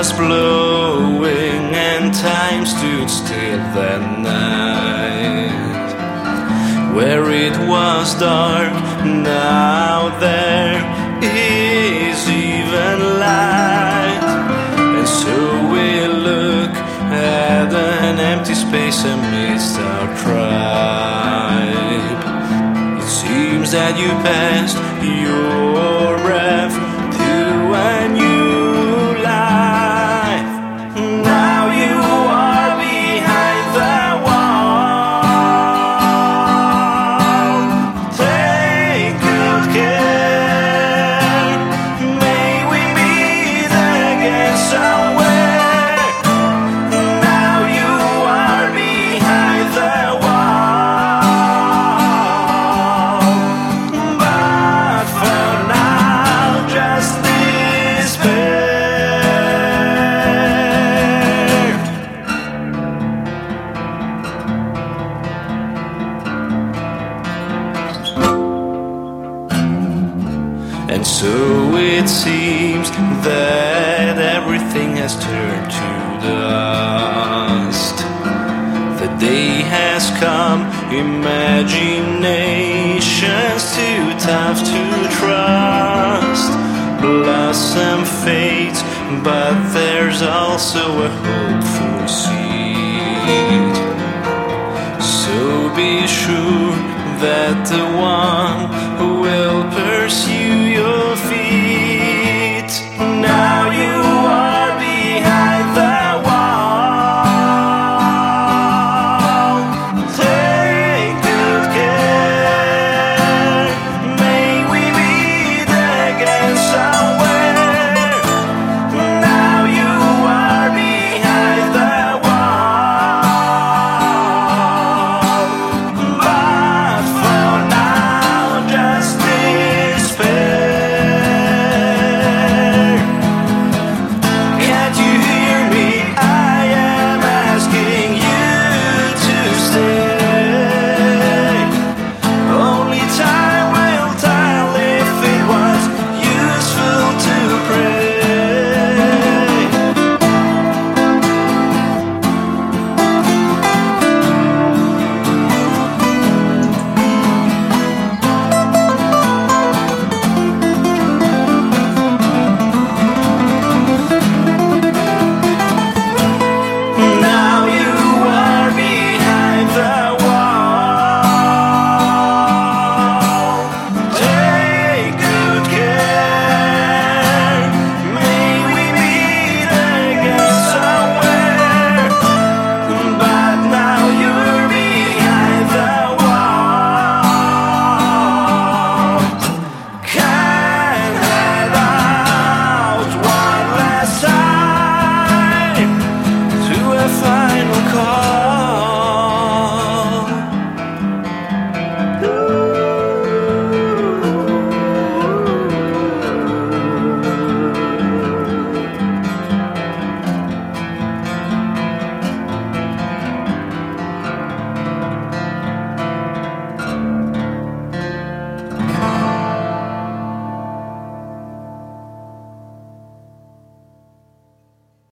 was blowing and time stood still that night. Where it was dark, now there is even light. And so we look at an empty space amidst our tribe. It seems that you passed your breath to a new life. Now you are behind the wall. Take good care. May we meet again somewhere. Now you are behind the wall. But for now, just despair. And so it seems that everything has turned to dust. The day has come, imagination's too tough to trust. Blossom fades, but there's also a hopeful seed. So be sure that the one